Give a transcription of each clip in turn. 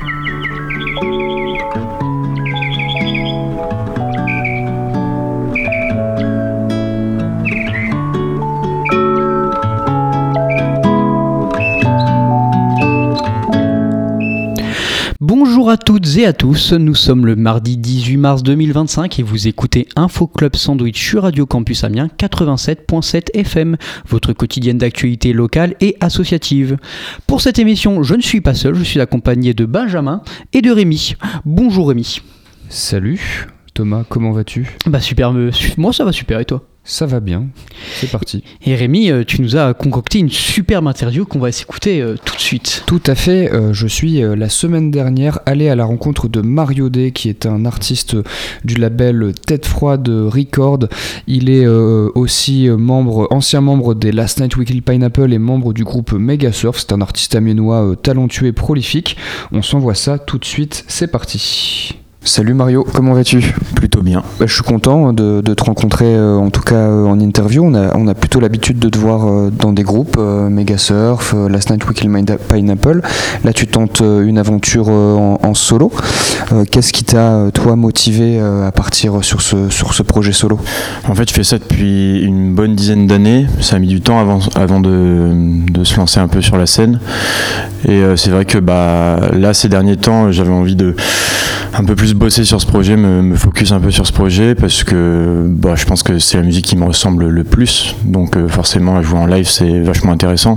Bonjour à toutes et à tous, nous sommes le mardi 18 mars 2025 et vous écoutez Info Club Sandwich sur Radio Campus Amiens 87.7 FM, votre quotidienne d'actualité locale et associative. Pour cette émission, je ne suis pas seul, je suis accompagné de Benjamin et de Rémi. Bonjour Rémi. Salut Thomas, comment vas-tu ? Super, moi ça va super et toi ? Ça va bien, c'est parti. Et Rémi, tu nous as concocté une superbe interview qu'on va s'écouter tout de suite. Tout à fait, je suis la semaine dernière allé à la rencontre de Mario D, qui est un artiste du label Tête Froide Record. Il est aussi ancien membre des Last Night We Kill Pineapple et membre du groupe Megasurf. C'est un artiste amiénois talentueux et prolifique. On s'envoie ça tout de suite, c'est parti. Salut Mario, comment vas-tu ? Plutôt bien. Je suis content de te rencontrer, en tout cas en interview. On a plutôt l'habitude de te voir dans des groupes, Megasurf, Last Night We Kill Pineapple. Là tu tentes une aventure en solo. Qu'est-ce qui t'a, toi, motivé à partir sur ce projet solo ? En fait, je fais ça depuis une bonne dizaine d'années. Ça a mis du temps avant de se lancer un peu sur la scène. Et c'est vrai que là, ces derniers temps, j'avais envie de un peu plus bosser sur ce projet, me focus un peu sur ce projet, parce que je pense que c'est la musique qui me ressemble le plus. Donc forcément, jouer en live, c'est vachement intéressant.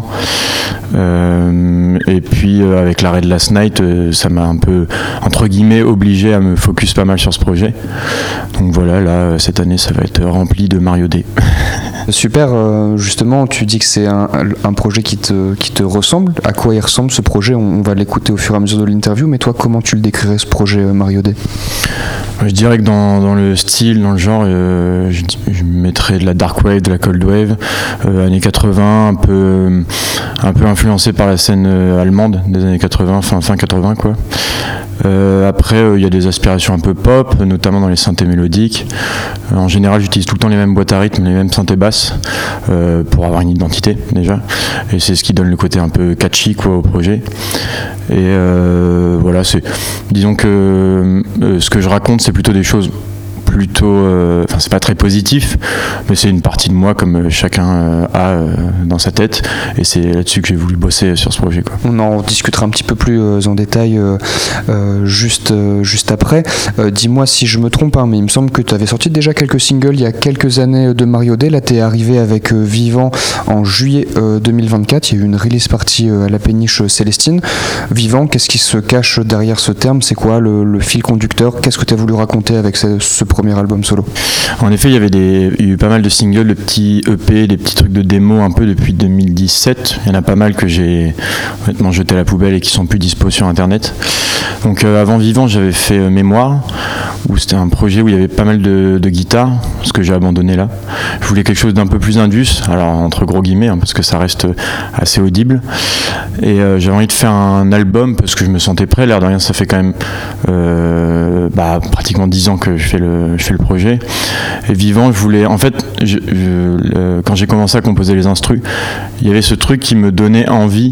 Et puis, avec l'arrêt de Last Night, ça m'a un peu, entre guillemets, obligé à me focus pas mal sur ce projet. Donc voilà, là, cette année, ça va être rempli de Mario D. Super, justement, tu dis que c'est un projet qui te ressemble. À quoi il ressemble ce projet ? On va l'écouter au fur et à mesure de l'interview, mais toi, comment tu le décrirais, ce projet Mario D ? Je dirais que dans le style, dans le genre, je mettrais de la dark wave, de la cold wave, années 80, un peu influencé par la scène allemande des années 80, fin 80 quoi. Après, il y a des aspirations un peu pop, notamment dans les synthés mélodiques. En général, j'utilise tout le temps les mêmes boîtes à rythme, les mêmes synthés basses, pour avoir une identité déjà. Et c'est ce qui donne le côté un peu catchy au projet. Et voilà, disons que ce que je raconte, c'est plutôt des choses c'est pas très positif, mais c'est une partie de moi comme chacun a dans sa tête, et c'est là-dessus que j'ai voulu bosser sur ce projet, quoi. On en discutera un petit peu plus en détail juste après. Dis-moi si je me trompe, mais il me semble que tu avais sorti déjà quelques singles il y a quelques années de Mario D. Là tu es arrivé avec Vivant en juillet 2024, il y a eu une release party à la péniche Célestine. Vivant, qu'est-ce qui se cache derrière ce terme ? C'est quoi le fil conducteur ? Qu'est-ce que tu as voulu raconter avec ce premier album solo ? En effet, il y a eu pas mal de singles, de petits EP, des petits trucs de démo un peu depuis 2017. Il y en a pas mal que j'ai honnêtement jeté à la poubelle et qui sont plus dispo sur internet. Donc avant Vivant, j'avais fait Mémoire, où c'était un projet où il y avait pas mal de guitares, ce que j'ai abandonné là. Je voulais quelque chose d'un peu plus indus, alors entre gros guillemets, parce que ça reste assez audible. Et j'avais envie de faire un album parce que je me sentais prêt. L'air de rien, ça fait quand même pratiquement 10 ans que je fais le projet. Et Vivant, je voulais, en fait, quand j'ai commencé à composer les instrus, il y avait ce truc qui me donnait envie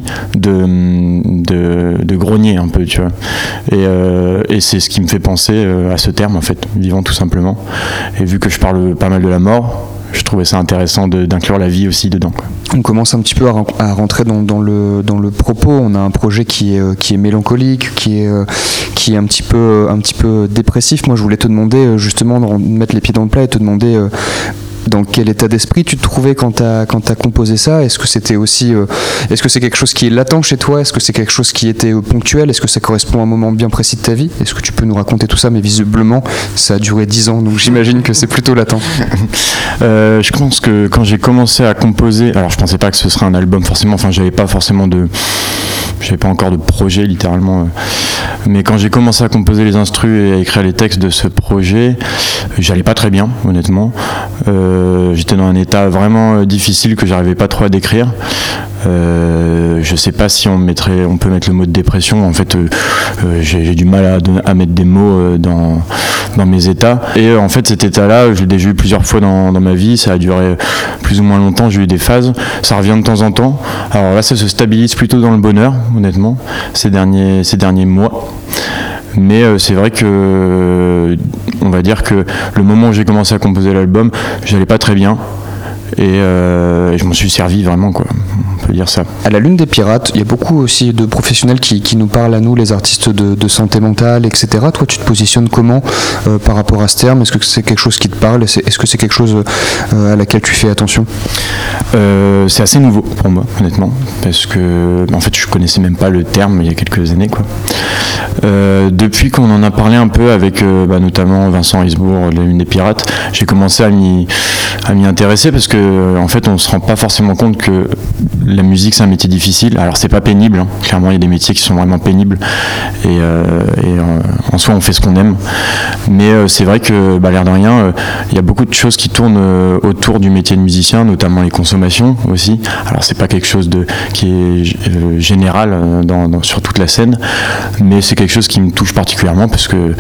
de grogner un peu, tu vois. Et c'est ce qui me fait penser à ce terme, en fait, Vivant, tout simplement. Et vu que je parle pas mal de la mort, je trouvais ça intéressant d'inclure la vie aussi dedans, quoi. On commence un petit peu à rentrer dans le propos. On a un projet qui est mélancolique, qui est un petit peu dépressif. Moi, je voulais te demander justement de mettre les pieds dans le plat et te demander dans quel état d'esprit tu te trouvais quand t'as composé ça ? Est-ce que c'était aussi est-ce que c'est quelque chose qui est latent chez toi ? Est-ce que c'est quelque chose qui était ponctuel ? Est-ce que ça correspond à un moment bien précis de ta vie ? Est-ce que tu peux nous raconter tout ça ? Mais visiblement ça a duré 10 ans, donc j'imagine que c'est plutôt latent. Je pense que quand j'ai commencé à composer, alors je pensais pas que ce serait un album forcément, j'avais pas encore de projet littéralement, mais quand j'ai commencé à composer les instrus et à écrire les textes de ce projet, j'allais pas très bien, honnêtement. J'étais dans un état vraiment difficile que j'arrivais pas trop à décrire. Je sais pas si on peut mettre le mot de dépression. En fait, j'ai du mal à mettre des mots dans mes états. Et en fait, cet état-là, je l'ai déjà eu plusieurs fois dans ma vie. Ça a duré plus ou moins longtemps. J'ai eu des phases. Ça revient de temps en temps. Alors là, ça se stabilise plutôt dans le bonheur, honnêtement, ces derniers mois. Mais c'est vrai que on va dire que le moment où j'ai commencé à composer l'album, j'allais pas très bien. Et je m'en suis servi vraiment, quoi. On peut dire ça. À la Lune des Pirates, il y a beaucoup aussi de professionnels qui nous parlent à nous, les artistes de santé mentale, etc. Toi, tu te positionnes comment par rapport à ce terme ? Est-ce que c'est quelque chose qui te parle ? Est-ce que c'est quelque chose à laquelle tu fais attention ? C'est assez nouveau pour moi, honnêtement, parce que en fait, je connaissais même pas le terme il y a quelques années, quoi. Depuis qu'on en a parlé un peu avec notamment Vincent Risbourg de la Lune des Pirates, j'ai commencé à m'y intéresser parce que en fait on se rend pas forcément compte que la musique c'est un métier difficile. Alors c'est pas pénible, hein. Clairement il y a des métiers qui sont vraiment pénibles et en soi on fait ce qu'on aime, mais c'est vrai que l'air de rien il y a beaucoup de choses qui tournent autour du métier de musicien, notamment les consommations aussi. Alors c'est pas quelque chose qui est général sur toute la scène, mais c'est quelque chose qui me touche particulièrement parce que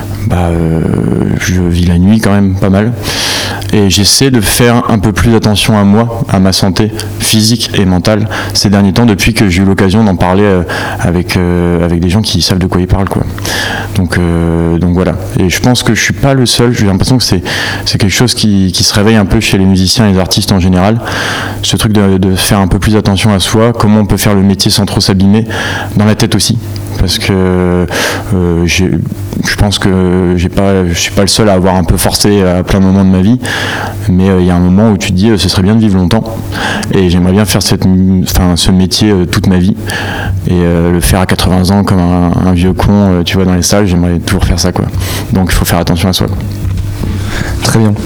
je vis la nuit quand même pas mal et j'essaie de faire un peu plus attention à moi, à ma santé physique et mentale ces derniers temps depuis que j'ai eu l'occasion d'en parler avec des gens qui savent de quoi ils parlent, quoi. Donc voilà, et je pense que je suis pas le seul. J'ai l'impression que c'est quelque chose qui se réveille un peu chez les musiciens et les artistes en général, ce truc de faire un peu plus attention à soi, comment on peut faire le métier sans trop s'abîmer, dans la tête aussi, parce que je pense que je suis pas le seul à avoir un peu forcé à plein de moments de ma vie, mais il y a un moment où tu te dis ce serait bien de vivre longtemps et j'aimerais bien faire ce métier toute ma vie et le faire à 80 ans comme un vieux con, tu vois, dans les salles. J'aimerais toujours faire ça, quoi. Donc il faut faire attention à soi, quoi. Très bien.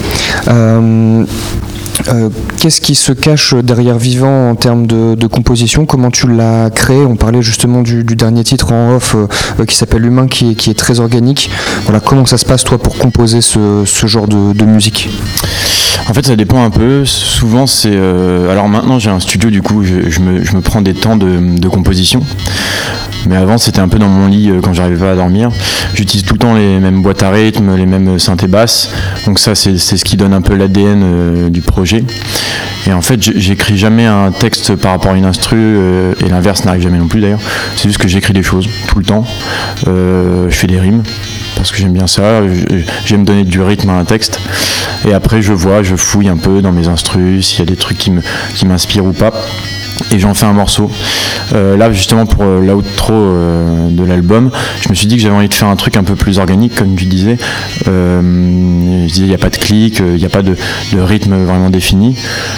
Qu'est-ce qui se cache derrière Vivant en termes de composition ? Comment tu l'as créé ? On parlait justement du dernier titre en off qui s'appelle Humain, qui est très organique. Voilà, comment ça se passe toi pour composer ce genre de musique ? En fait ça dépend un peu. Souvent c'est... alors maintenant j'ai un studio, du coup je me prends des temps de composition. Mais avant c'était un peu dans mon lit quand j'arrivais pas à dormir. J'utilise tout le temps les mêmes boîtes à rythme, les mêmes synthés basses. Donc ça c'est ce qui donne un peu l'ADN du projet. Et en fait j'écris jamais un texte par rapport à une instru et l'inverse n'arrive jamais non plus d'ailleurs. C'est juste que j'écris des choses tout le temps. Je fais des rimes parce que j'aime bien ça. J'aime donner du rythme à un texte. Et après je fouille un peu dans mes instrus s'il y a des trucs qui m'inspirent ou pas. Et j'en fais un morceau. Là justement pour l'outro de l'album, je me suis dit que j'avais envie de faire un truc un peu plus organique, comme tu disais. Je disais il n'y a pas de clic, il n'y a pas de rythme vraiment défini.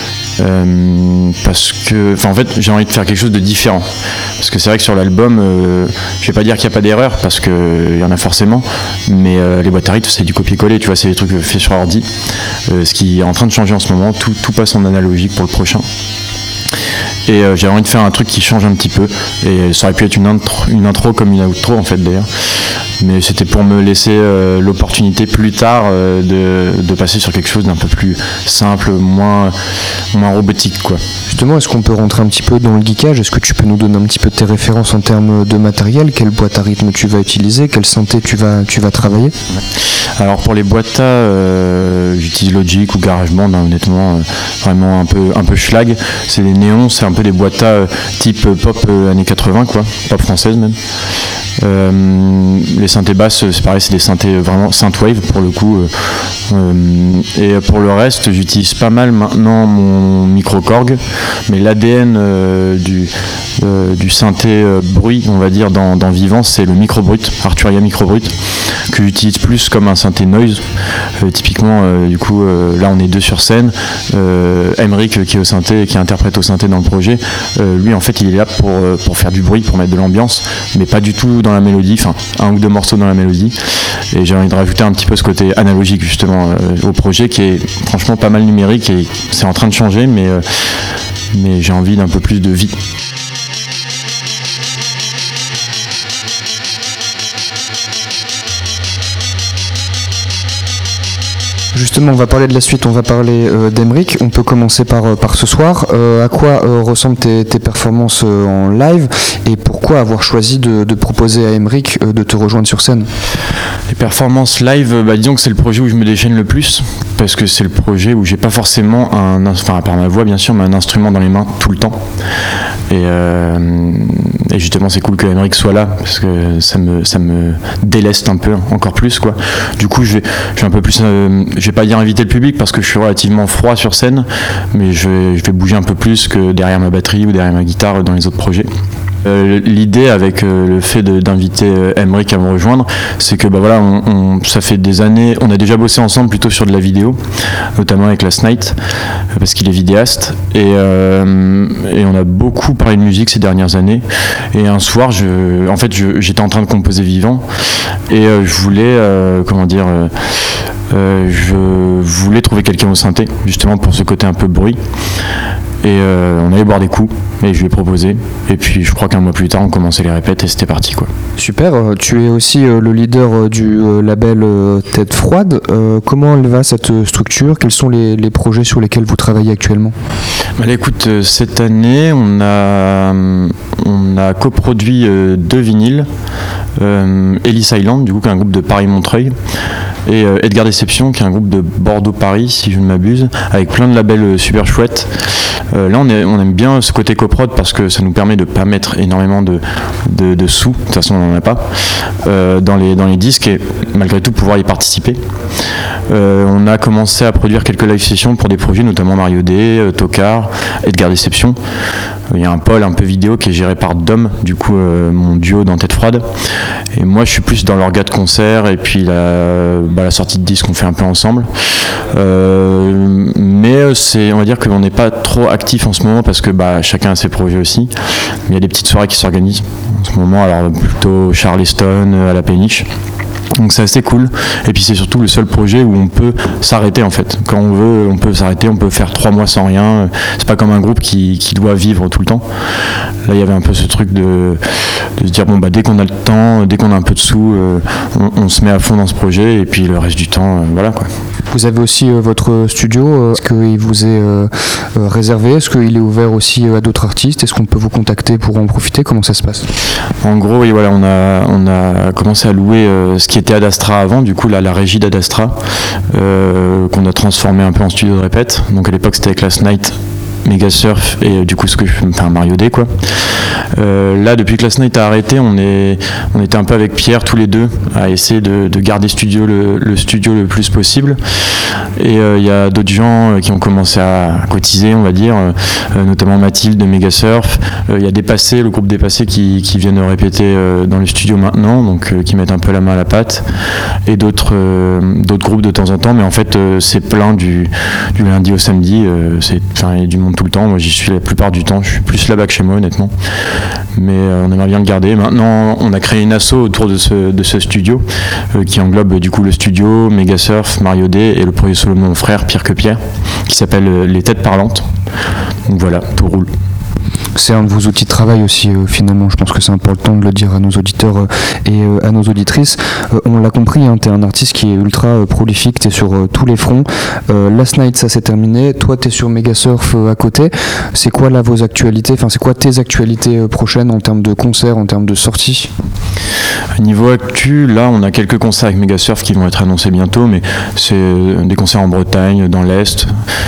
Parce que, en fait, j'ai envie de faire quelque chose de différent. Parce que c'est vrai que sur l'album, je vais pas dire qu'il n'y a pas d'erreur, parce qu'il y en a forcément, mais les boîtes à rythme, c'est du copier-coller, tu vois, c'est des trucs faits sur ordi. Ce qui est en train de changer en ce moment, tout passe en analogique pour le prochain. Et j'avais envie de faire un truc qui change un petit peu, et ça aurait pu être une intro comme une outro en fait d'ailleurs, mais c'était pour me laisser l'opportunité plus tard de passer sur quelque chose d'un peu plus simple, moins robotique, quoi. Justement, est-ce qu'on peut rentrer un petit peu dans le geekage ? Est-ce que tu peux nous donner un petit peu tes références en termes de matériel ? Quelle boîte à rythme tu vas utiliser ? Quelle synthé tu vas travailler ? Alors pour les boîtes à, j'utilise Logic ou GarageBand, hein, honnêtement, vraiment un peu schlag. C'est des néons, c'est un peu des boîtes à type pop années 80, quoi, pop française même. Les synthés basses, c'est pareil, c'est des synthés vraiment synthwave pour le coup. Et pour le reste, j'utilise pas mal maintenant mon micro Korg, mais l'ADN du synthé bruit, on va dire, dans Vivant, c'est le micro brut, Arturia micro brut, que j'utilise plus comme un synthé noise. Typiquement, du coup, là on est deux sur scène. Emric qui est au synthé, qui interprète au synthé dans le projet, lui en fait il est là pour faire du bruit, pour mettre de l'ambiance, mais pas du tout dans la mélodie, enfin un ou deux morceaux dans la mélodie. Et j'ai envie de rajouter un petit peu ce côté analogique justement au projet, qui est franchement pas mal numérique et c'est en train de changer, mais j'ai envie d'un peu plus de vie. justement, on va parler de la suite, on va parler d'Emeric. On peut commencer par ce soir. À quoi ressemblent tes performances en live et pourquoi avoir choisi de proposer à Emeric de te rejoindre sur scène? Les performances live, disons que c'est le projet où je me déchaîne le plus, parce que c'est le projet où j'ai pas forcément à part ma voix bien sûr, mais un instrument dans les mains tout le temps. Et justement c'est cool que Emeric soit là, parce que ça me déleste un peu, encore plus quoi. Du coup je vais un peu plus, je vais pas dire inviter le public parce que je suis relativement froid sur scène, mais je vais bouger un peu plus que derrière ma batterie ou derrière ma guitare dans les autres projets. L'idée avec le fait d'inviter Emeric à me rejoindre, c'est que ça fait des années, on a déjà bossé ensemble plutôt sur de la vidéo, notamment avec Last Night, parce qu'il est vidéaste, et on a beaucoup parlé de musique ces dernières années. Et un soir, j'étais en train de composer vivant, et je voulais, je voulais trouver quelqu'un au synthé, justement pour ce côté un peu bruit. Et on allait boire des coups, et je lui ai proposé. Et puis je crois qu'un mois plus tard, on commençait les répètes et c'était parti quoi. Super, tu es aussi le leader du label Tête Froide. Comment elle va cette structure? Quels sont les projets sur lesquels vous travaillez actuellement? Écoute, cette année, on a coproduit 2 vinyles. Ellis Island, du coup, qui est un groupe de Paris-Montreuil, et Edgar Deception, qui est un groupe de Bordeaux-Paris, si je ne m'abuse, avec plein de labels super chouettes. Là, on aime bien ce côté coprod parce que ça nous permet de ne pas mettre énormément de sous, de toute façon on n'en a pas, dans les disques, et malgré tout pouvoir y participer. On a commencé à produire quelques live sessions pour des projets, notamment Mario D, Tokar, Edgar Deception. Il y a un pôle un peu vidéo qui est géré par Dom, du coup mon duo dans Tête Froide. Et moi je suis plus dans l'orga de concert et puis la sortie de disque on fait un peu ensemble. Mais on va dire qu'on n'est pas trop actif en ce moment parce que chacun a ses projets aussi. Mais il y a des petites soirées qui s'organisent en ce moment, alors plutôt Charleston, à la Péniche. Donc c'est assez cool, et puis c'est surtout le seul projet où on peut s'arrêter en fait. Quand on veut, on peut s'arrêter, on peut faire 3 mois sans rien. C'est pas comme un groupe qui doit vivre tout le temps. Là il y avait un peu ce truc de se dire dès qu'on a le temps, dès qu'on a un peu de sous, on se met à fond dans ce projet, et puis le reste du temps, voilà quoi. Vous avez aussi votre studio, est-ce qu'il vous est réservé? Est-ce qu'il est ouvert aussi à d'autres artistes? Est-ce qu'on peut vous contacter pour en profiter? Comment ça se passe? En gros, oui, voilà, on a commencé à louer ce qui était Ad Astra avant, du coup la régie d'Ad Astra, qu'on a transformé un peu en studio de répète. Donc à l'époque c'était avec Last Night, Megasurf et du coup Mario D quoi. Là depuis que Last Night a arrêté, on était un peu avec Pierre tous les deux à essayer de garder le studio le plus possible, et il y a d'autres gens qui ont commencé à cotiser on va dire, notamment Mathilde de Megasurf. Il y a Dépassé, le groupe Dépassé qui viennent répéter dans le studio maintenant, donc qui mettent un peu la main à la pâte, et d'autres groupes de temps en temps, mais en fait c'est plein du lundi au samedi, il y a du monde tout le temps. Moi j'y suis la plupart du temps, je suis plus là-bas que chez moi honnêtement, mais on aimerait bien le garder. Maintenant on a créé une asso autour de ce studio qui englobe du coup le studio, Megasurf, Mario D et le projet solo de mon frère Pierre que Pierre, qui s'appelle Les Têtes Parlantes. Donc voilà, tout roule. C'est un de vos outils de travail aussi, finalement. Je pense que c'est important de le dire à nos auditeurs et à nos auditrices. On l'a compris, tu es un artiste qui est ultra prolifique, tu es sur tous les fronts. Last Night, ça s'est terminé. Toi, tu es sur Megasurf à côté. C'est quoi là vos actualités? C'est quoi tes actualités prochaines en termes de concerts, en termes de sorties? Niveau actu, là, on a quelques concerts avec Megasurf qui vont être annoncés bientôt, mais c'est des concerts en Bretagne, dans l'Est,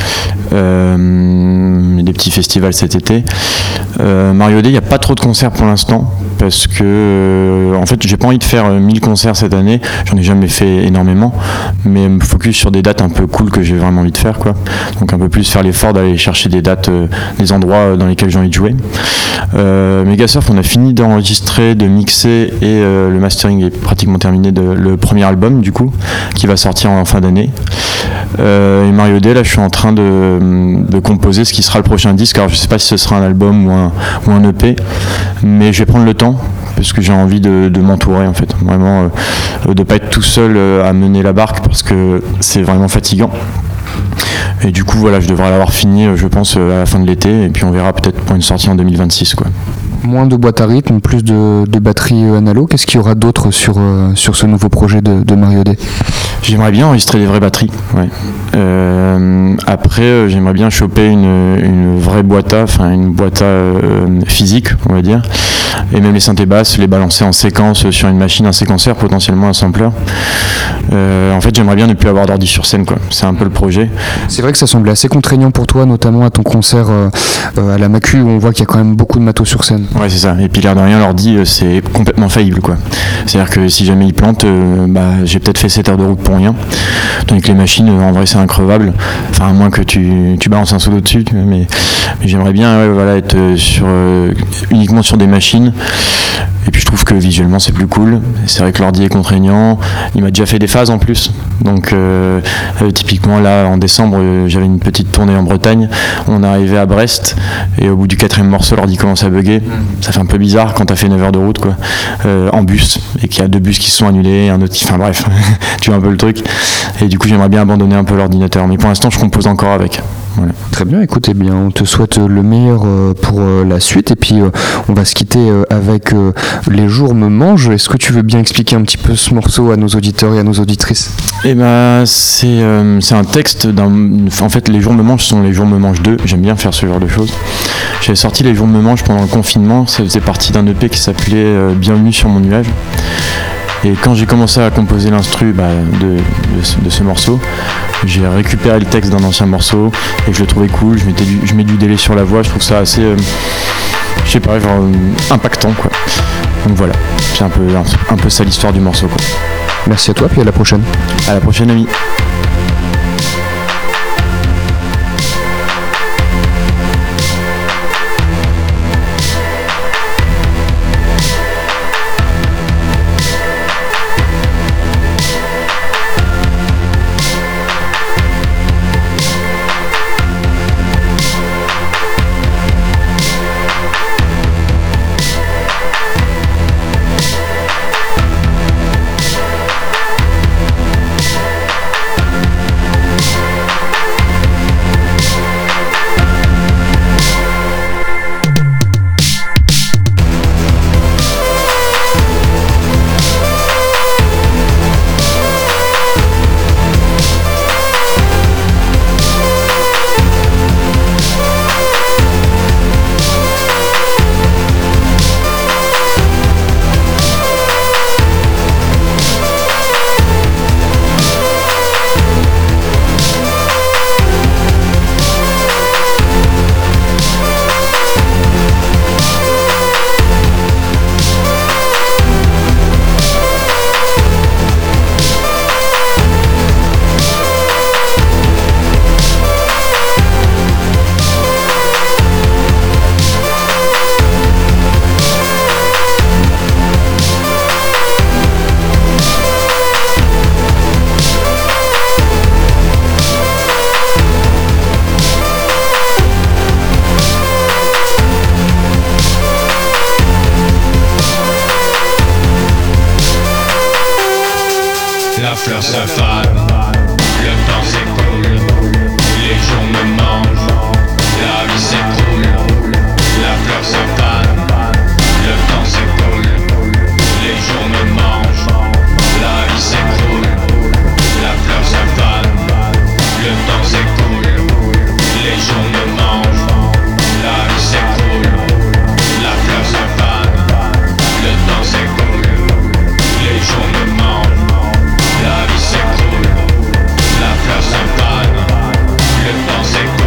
des petits festivals cet été. Mario D, il n'y a pas trop de concerts pour l'instant parce que en fait j'ai pas envie de faire 1000 concerts cette année, j'en ai jamais fait énormément, mais me focus sur des dates un peu cool que j'ai vraiment envie de faire quoi. Donc un peu plus faire l'effort d'aller chercher des dates, des endroits dans lesquels j'ai envie de jouer. Megasurf, on a fini d'enregistrer, de mixer, et le mastering est pratiquement terminé de le premier album du coup qui va sortir en fin d'année. Et Mario D, là je suis en train de composer ce qui sera le prochain disque. Alors je sais pas si ce sera un album ou un EP, mais je vais prendre le temps parce que j'ai envie de m'entourer en fait, vraiment de pas être tout seul à mener la barque parce que c'est vraiment fatigant. Et du coup voilà, je devrais l'avoir fini je pense à la fin de l'été, et puis on verra peut-être pour une sortie en 2026 quoi. Moins de boîte à rythme, plus de batterie analo. Qu'est-ce qu'il y aura d'autre sur ce nouveau projet de Mario D? J'aimerais bien enregistrer des vraies batteries. Ouais. Après, j'aimerais bien choper une vraie boîta, enfin une boîta physique, on va dire, et même les synthés basses, les balancer en séquence sur une machine, un séquenceur, potentiellement un sampler. En fait, j'aimerais bien ne plus avoir d'ordi sur scène, quoi. C'est un peu le projet. C'est vrai que ça semblait assez contraignant pour toi, notamment à ton concert à la Macu, où on voit qu'il y a quand même beaucoup de matos sur scène. Ouais, c'est ça. Et puis l'air de rien, l'ordi, c'est complètement faillible, quoi. C'est-à-dire que si jamais il plante, j'ai peut-être fait 7 heures de route pour rien. Tandis que les machines, en vrai, c'est increvable. Enfin, à moins que tu balances un solo dessus, mais j'aimerais bien être uniquement sur des machines. Et puis je trouve que visuellement c'est plus cool. C'est vrai que l'ordi est contraignant. Il m'a déjà fait des phases en plus. Donc typiquement là en décembre j'avais une petite tournée en Bretagne. On est arrivé à Brest et au bout du 4e morceau l'ordi commence à bugger. Ça fait un peu bizarre quand t'as fait 9 heures de route, quoi. En bus, et qu'il y a 2 bus qui se sont annulés, un autre enfin bref, tu vois un peu le truc. Et du coup j'aimerais bien abandonner un peu l'ordinateur. Mais pour l'instant je compose encore avec. Voilà. Très bien, écoute, bien, on te souhaite le meilleur pour la suite, et puis on va se quitter avec Les jours me mangent. Est-ce que tu veux bien expliquer un petit peu ce morceau à nos auditeurs et à nos auditrices? C'est un texte en fait, Les jours me mangent sont Les jours me mangent 2. J'aime bien faire ce genre de choses. J'avais sorti Les jours me mangent pendant le confinement. Ça faisait partie d'un EP qui s'appelait Bienvenue sur mon nuage. Et quand j'ai commencé à composer l'instru de ce morceau, j'ai récupéré le texte d'un ancien morceau et je le trouvais cool. Je mets du délai sur la voix, je trouve ça assez, je sais pas, genre impactant, quoi. Donc voilà, c'est un peu ça l'histoire du morceau, quoi. Merci à toi, puis à la prochaine. À la prochaine, ami. fleur se fane, le temps s'écoule, les jours me mangent, la vie s'écroule, la fleur se fane, le temps s'écoule, les jours me mangent, la vie s'écroule, la fleur se fane, le temps s'écoule, les jours me mangent, la vie s'écroule, la fleur se fane, le temps s'écoule, les jours me mangent. La vie s'écroule, la fleur s'empane, le temps s'écoule.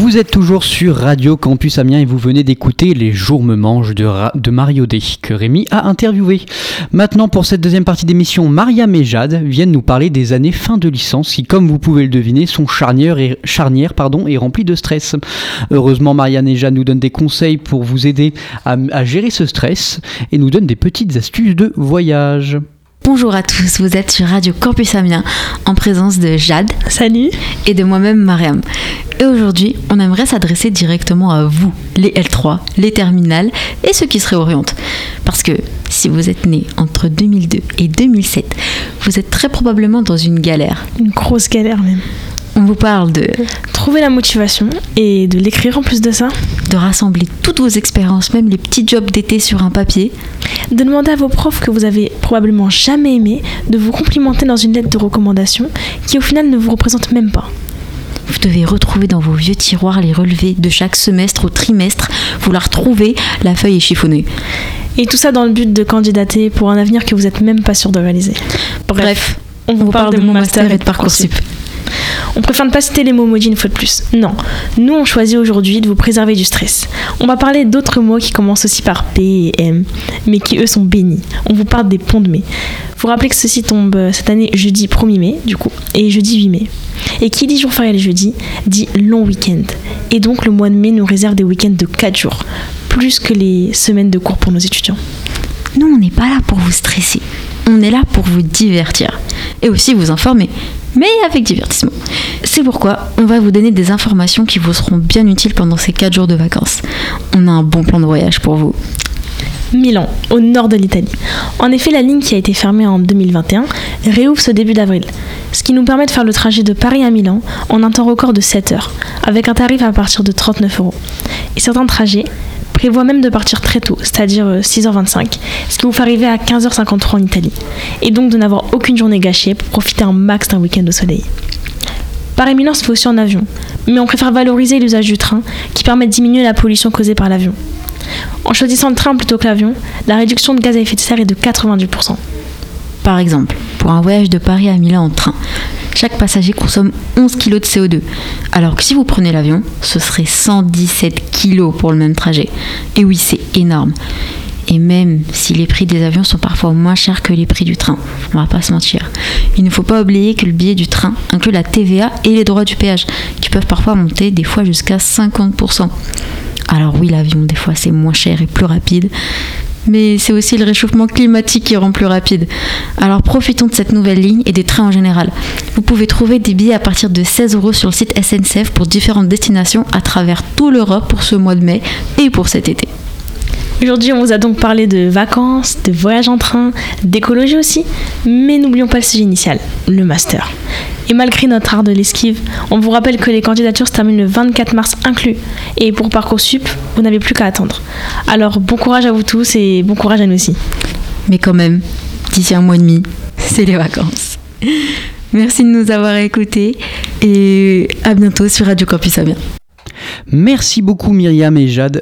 Vous êtes toujours sur Radio Campus Amiens et vous venez d'écouter Les jours me mangent de Mario D que Rémi a interviewé. Maintenant, pour cette deuxième partie d'émission, Mariam et Jade viennent nous parler des années fin de licence qui, comme vous pouvez le deviner, sont charnières et remplies de stress. Heureusement, Mariam et Jade nous donnent des conseils pour vous aider à gérer ce stress et nous donnent des petites astuces de voyage. Bonjour à tous, vous êtes sur Radio Campus Amiens en présence de Jade. Salut. Et de moi-même Mariam. Et aujourd'hui, on aimerait s'adresser directement à vous, les L3, les terminales et ceux qui se réorientent. Parce que si vous êtes né entre 2002 et 2007, vous êtes très probablement dans une galère. Une grosse galère même. On vous parle de trouver la motivation et de l'écrire en plus de ça. De rassembler toutes vos expériences, même les petits jobs d'été sur un papier. De demander à vos profs que vous avez probablement jamais aimé de vous complimenter dans une lettre de recommandation qui au final ne vous représente même pas. Vous devez retrouver dans vos vieux tiroirs les relevés de chaque semestre au trimestre. Vous la retrouvez, la feuille est chiffonnée. Et tout ça dans le but de candidater pour un avenir que vous n'êtes même pas sûr de réaliser. Bref, on vous parle de mon master et de Parcoursup. On préfère ne pas citer les mots maudits une fois de plus. Non, nous on choisit aujourd'hui de vous préserver du stress. On va parler d'autres mots qui commencent aussi par P et M, mais qui eux sont bénis. On vous parle des ponts de mai. Vous rappelez que ceci tombe cette année jeudi 1er mai, du coup, et jeudi 8 mai. Et qui dit jour férié le jeudi, dit long week-end. Et donc le mois de mai nous réserve des week-ends de 4 jours, plus que les semaines de cours pour nos étudiants. Nous, on n'est pas là pour vous stresser. On est là pour vous divertir. Et aussi vous informer. Mais avec divertissement. C'est pourquoi on va vous donner des informations qui vous seront bien utiles pendant ces 4 jours de vacances. On a un bon plan de voyage pour vous. Milan, au nord de l'Italie. En effet, la ligne qui a été fermée en 2021 réouvre ce début d'avril, ce qui nous permet de faire le trajet de Paris à Milan en un temps record de 7 heures, avec un tarif à partir de 39 €. Et certains trajets prévoient même de partir très tôt, c'est-à-dire 6h25, ce qui vous fait arriver à 15h53 en Italie, et donc de n'avoir aucune journée gâchée pour profiter un max d'un week-end au soleil. Paris-Milan se fait aussi en avion, mais on préfère valoriser l'usage du train qui permet de diminuer la pollution causée par l'avion. En choisissant le train plutôt que l'avion, la réduction de gaz à effet de serre est de 90%. Par exemple, pour un voyage de Paris à Milan en train, chaque passager consomme 11 kg de CO2, alors que si vous prenez l'avion, ce serait 117 kg pour le même trajet. Et oui, c'est énorme. Et même si les prix des avions sont parfois moins chers que les prix du train, on va pas se mentir. Il ne faut pas oublier que le billet du train inclut la TVA et les droits du péage, qui peuvent parfois monter des fois jusqu'à 50%. Alors oui, l'avion, des fois, c'est moins cher et plus rapide. Mais c'est aussi le réchauffement climatique qui rend plus rapide. Alors profitons de cette nouvelle ligne et des trains en général. Vous pouvez trouver des billets à partir de 16 € sur le site SNCF pour différentes destinations à travers toute l'Europe pour ce mois de mai et pour cet été. Aujourd'hui, on vous a donc parlé de vacances, de voyages en train, d'écologie aussi, mais n'oublions pas le sujet initial, le master. Et malgré notre art de l'esquive, on vous rappelle que les candidatures se terminent le 24 mars inclus. Et pour Parcoursup, vous n'avez plus qu'à attendre. Alors bon courage à vous tous et bon courage à nous aussi. Mais quand même, d'ici un mois et demi, c'est les vacances. Merci de nous avoir écoutés et à bientôt sur Radio Campus Amiens. Merci beaucoup Mariam et Jade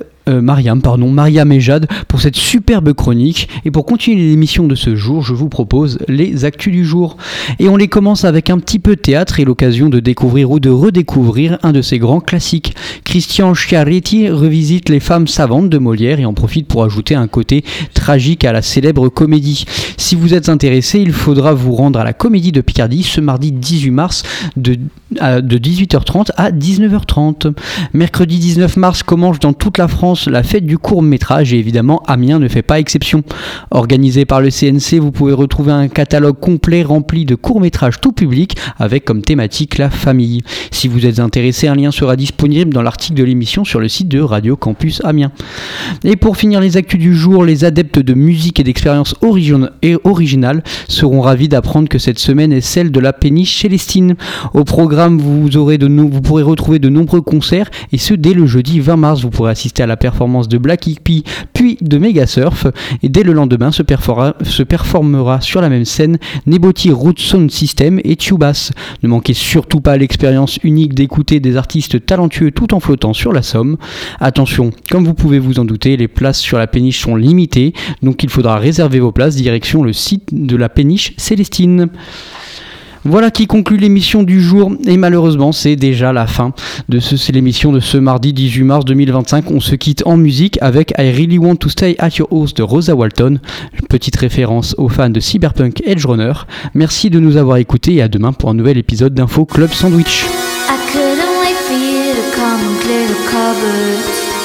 pour cette superbe chronique. Et pour continuer l'émission de ce jour, je vous propose les actus du jour. Et on les commence avec un petit peu de théâtre et l'occasion de découvrir ou de redécouvrir un de ses grands classiques. Christian Schiaretti revisite Les femmes savantes de Molière et en profite pour ajouter un côté tragique à la célèbre comédie. Si vous êtes intéressé, il faudra vous rendre à la Comédie de Picardie ce mardi 18 mars de 18h30 à 19h30. Mercredi 19 mars commence dans toute la France la fête du court-métrage et évidemment Amiens ne fait pas exception. Organisé par le CNC, vous pouvez retrouver un catalogue complet rempli de courts-métrages tout public avec comme thématique la famille. Si vous êtes intéressé, un lien sera disponible dans l'article de l'émission sur le site de Radio Campus Amiens. Et pour finir les actus du jour, les adeptes de musique et d'expériences originales seront ravis d'apprendre que cette semaine est celle de la péniche Célestine. Au programme, vous pourrez retrouver de nombreux concerts et ce dès le jeudi 20 mars. Vous pourrez assister à la performance de Black Hippie puis de Megasurf et dès le lendemain se performera sur la même scène Neboti Root Sound System et Tubas. Ne manquez surtout pas l'expérience unique d'écouter des artistes talentueux tout en flottant sur la Somme. Attention, comme vous pouvez vous en douter, les places sur la péniche sont limitées, donc il faudra réserver vos places direction le site de la péniche Célestine. Voilà qui conclut l'émission du jour et malheureusement c'est déjà la fin c'est l'émission de ce mardi 18 mars 2025. On se quitte en musique avec I Really Want to Stay at Your House de Rosa Walton, petite référence aux fans de Cyberpunk Edge Runner. Merci de nous avoir écoutés et à demain pour un nouvel épisode d'Info Club Sandwich. I couldn't wait for you to come and clear the cupboard,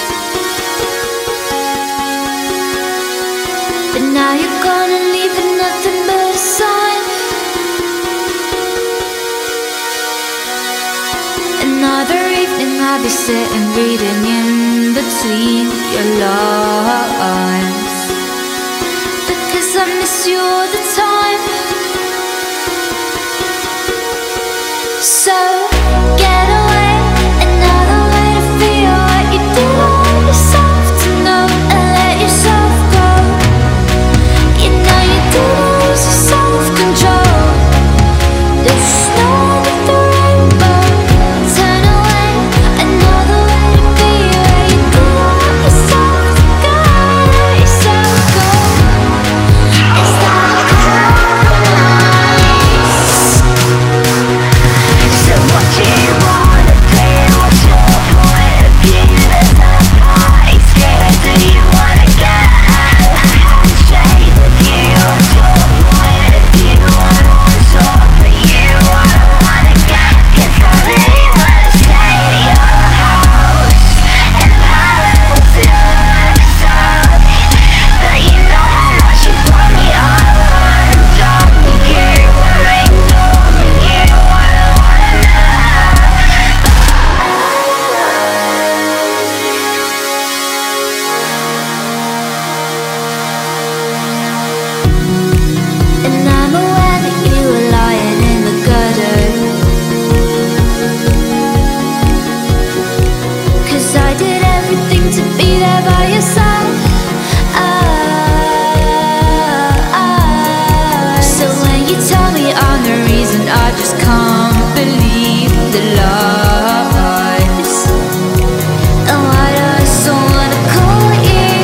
but now you're gone and leaving nothing but a sign. Another evening I'll be sitting reading in between your lines, because I miss you all the time. So get away, another way to feel what you do on yourself, to know and let yourself go. You know you do lose your self-control. There's snow with the rainbow. Turn away, another way to be where you do let yourself go, let yourself go. It's like so what do you wanna do? What's your point of view? There's no point scared. Do you wanna get out of the handshake with you? What's your point of view? I don't talk for you. I don't wanna get, 'cause I really wanna stay at your house and balance your episode. But you know how much you brought me on. Don't you worry, don't you? I don't wanna know. And I'm aware that you were lying in the gutter, 'cause I did everything to be there by your side. So when you tell me I'm the reason, I just can't believe the lies. And why do I so wanna call you?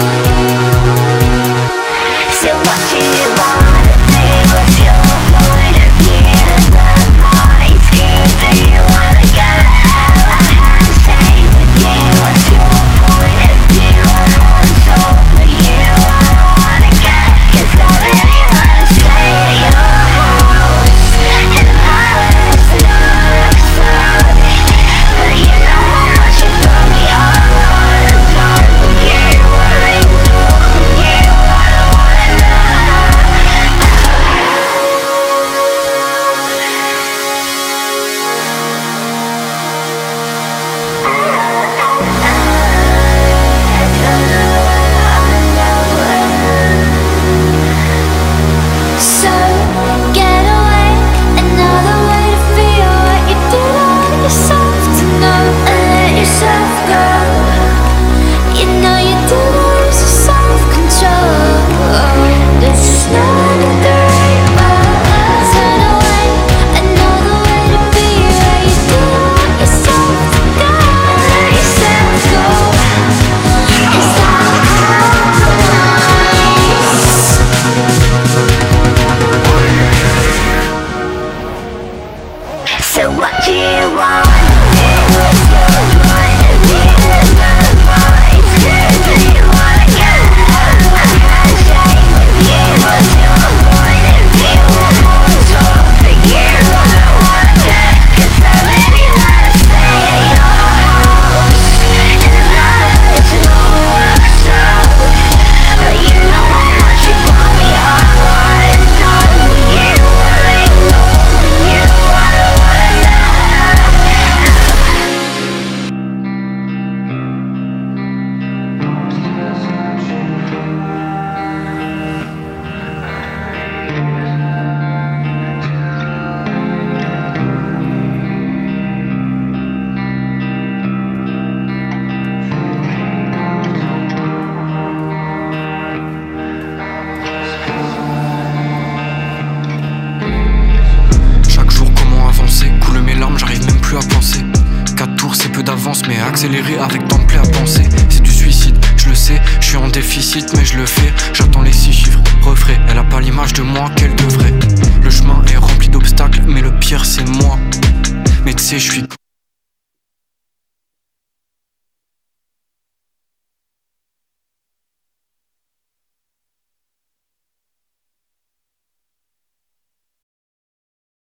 So what do you wanna do? What's your point of view? There's no point scared. Do you wanna get out of the handshake with you? What's your point of view? I don't talk for you. I don't wanna get, 'cause I really wanna stay at your house and balance your episode. But you know how much you brought me on. Don't you worry, don't you? I don't wanna know. So get away, another way to feel what you do on yourself, to know and let yourself go. You know you do lose your self-control. There's snow in the rainbow. Turn away, another way to be where you do let yourself go, let yourself go. It's like so what do you want? What's your point of view? There's no point scared. Do you wanna get out of the handshake with you? What's your point of view? I don't talk for you. I don't wanna get, 'cause I really wanna stay at your house and balance your episode. But you know how much you brought me on. Don't you worry, don't you? I don't wanna know. Chaque jour, comment avancer? Coule mes larmes, j'arrive même plus à penser. 4 tours, c'est peu d'avance, mais accélérer avec tant de plaies à penser. C'est du suicide, je le sais, je suis en déficit, mais je le fais. J'attends les 6 chiffres, refrais. Elle a pas l'image de moi qu'elle devrait. Le chemin est rempli d'obstacles. obstacles, mais le pire c'est moi. Mais tu sais, je suis